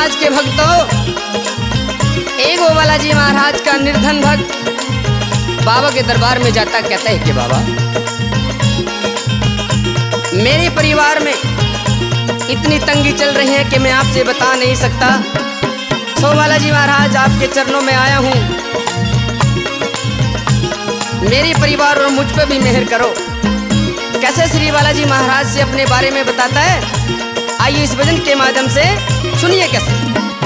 महाराज के भक्तों, एक वो बालाजी महाराज का निर्धन भक्त बाबा के दरबार में जाता कहता है कि बाबा, मेरे परिवार में इतनी तंगी चल रही है कि मैं आपसे बता नहीं सकता। सो बालाजी महाराज, आपके चरणों में आया हूँ, मेरे परिवार और मुझ पर भी मेहर करो। कैसे श्री बालाजी महाराज से अपने बारे में बताता है, आइए इस भजन के माध्यम से सुनिए कैसे।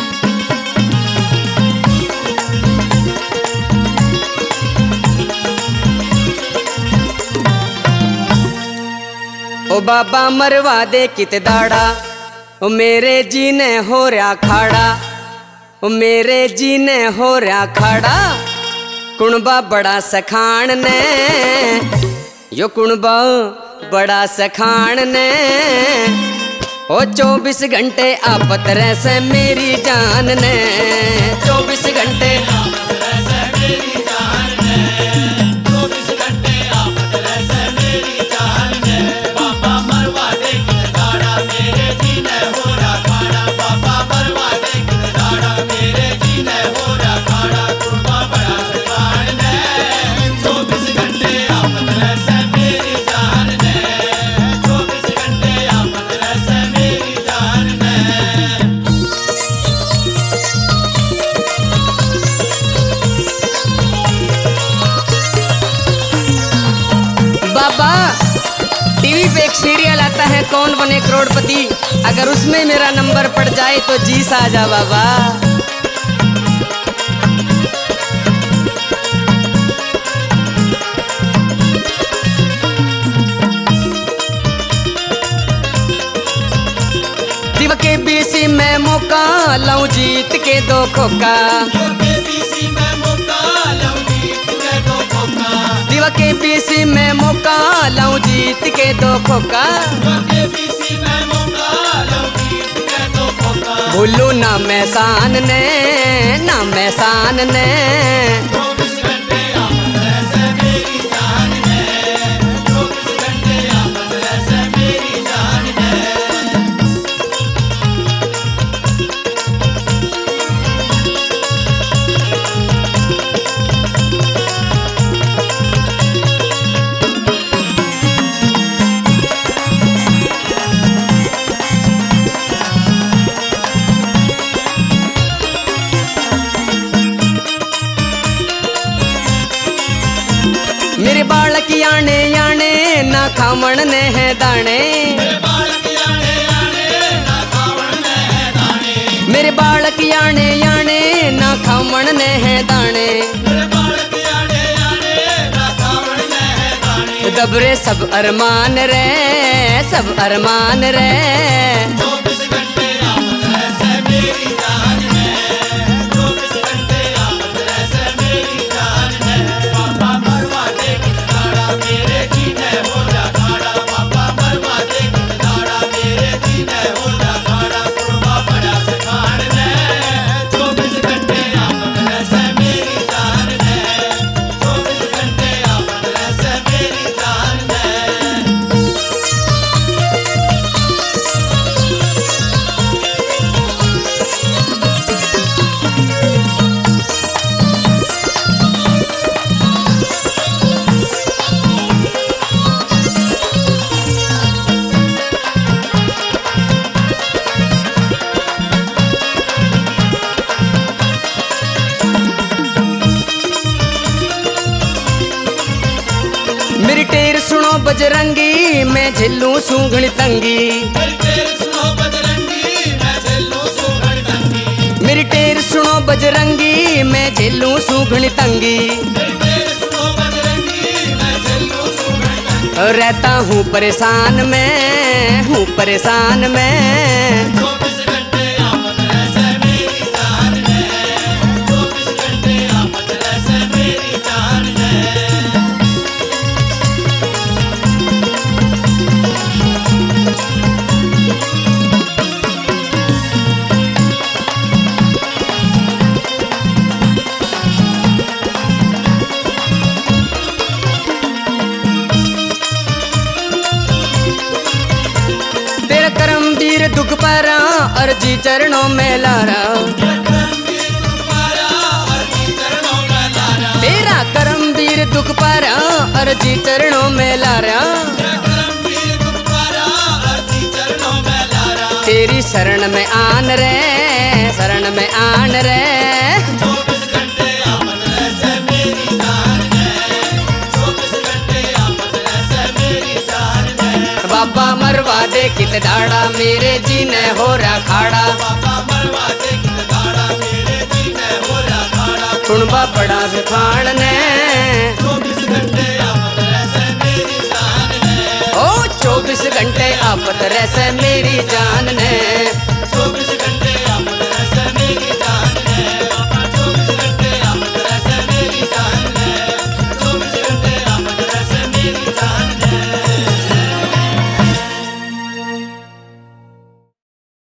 ओ बाबा मरवा दे कित दाड़ा, ओ मेरे जीने हो रहा खाड़ा, ओ मेरे जीने हो रहा खाड़ा। कुणबा बड़ा सखान ने, यो कुणबा बड़ा सखान ने, ओ 24 घंटे आपत रह से मेरी जान ने, 24 घंटे आपत रह से मेरी जान ने, 24 घंटे आपत रह से मेरी जान ने। बाबा मरवा दे कित दाड़ा, मेरे जीने हो रहा खाड़ा, बाबा मरवा दे कित दाड़ा, मेरे जीने हो रहा खाड़ा। कुणबा बड़ा सखान ने, 24 घंटे आपत रह से मेरी जान ने, 24 घंटे आपत रह से मेरी जान ने। बाबा, टीवी पे एक सीरियल आता है कौन बने करोड़पति, अगर उसमें मेरा नंबर पड़ जाए तो जी साजा बाबा। दिव के बीसी में मौका लाऊं जीत के 2 खोका, दिव के बीसी में मौका लाऊं जीत के 2 खोका। भूलू ना मैं शान ने, ना मैं शान ने, मेरे बालक याने याने ना खावण ने है दाने, मेरे बालक याने याने ना खावण ने है दाने। दबरे सब अरमान रे, सब अरमान रे, मेरी टेर सुनो बजरंगी मैं झेलूं सूंघनी तंगी, मेरी टेर सुनो बजरंगी मैं झेलूं सूंघनी तंगी। रहता हूँ परेशान में, हूँ परेशान में, दुख परा अर्जी चरणों में लारा, तेरा करमवीर दुख पारा, अर्जी चरणों में लारा, तेरी शरण में आन रे, शरण में आन रे। बाबा मरवा दे कित दाड़ा, मेरे जीने हो रहा खाड़ा, कुणबा बड़ा सुखान ने, ओ 24 घंटे आफत रहसे मेरी जान ने।